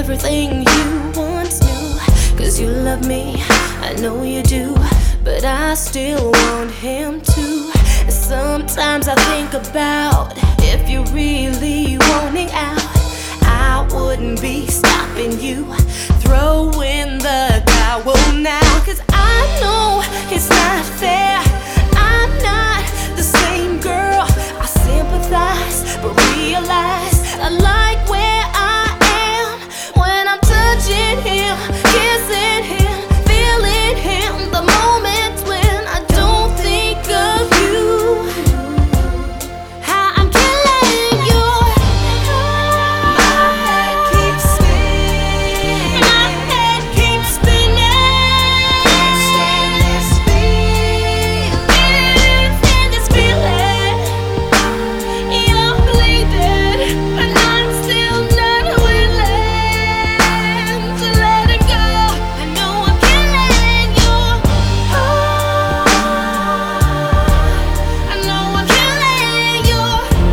everything you once knew. Cause you love me, I know you do, but I still want him too. And sometimes I think about if you're really wanting out, I wouldn't be stopping you. Throw in the towel now, cause I know it's not fair. I'm not the same girl. I sympathize, but realize I like where I am when I'm touching him, kissing him, feeling him. The moments when I don't think of you, how I'm killing you. My head keeps spinning, my head keeps spinning. Can't stand this feeling, can't stand this feeling. You're bleeding, but I'm still not willing to let it go. I know I'm killing your heart. I know I'm killing your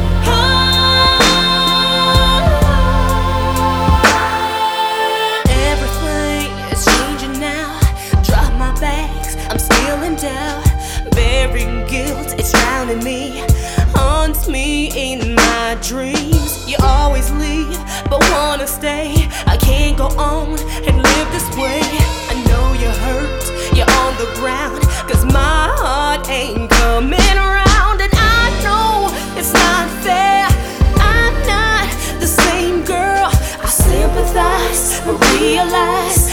heart. Everything is changing now. Drop my bags, I'm still in doubt. Bearing guilt, it's drowning me, haunts me in my dreams. You always leave, but wanna stay. I can't go on and live this way. I know you're hurt, you're on the ground, cause my heart ain't coming around. And I know it's not fair. I'm not the same girl. I sympathize, but realize